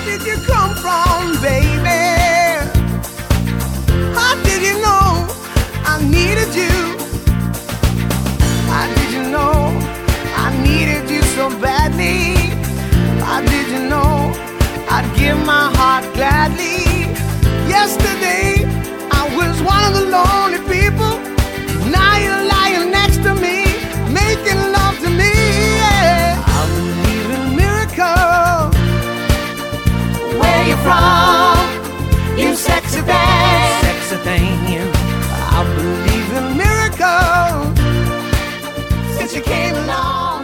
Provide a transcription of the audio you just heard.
did you come from, baby? How did you know I needed you? How did you know I needed you so badly? How did you know I'd give my heart gladly? Yesterday I was one of the lonely people. Now you're lying next to me, making love to me. Yeah. I believe in miracles. Where you from, you sexy thing? Sexy thing. I believe in miracles since you came along.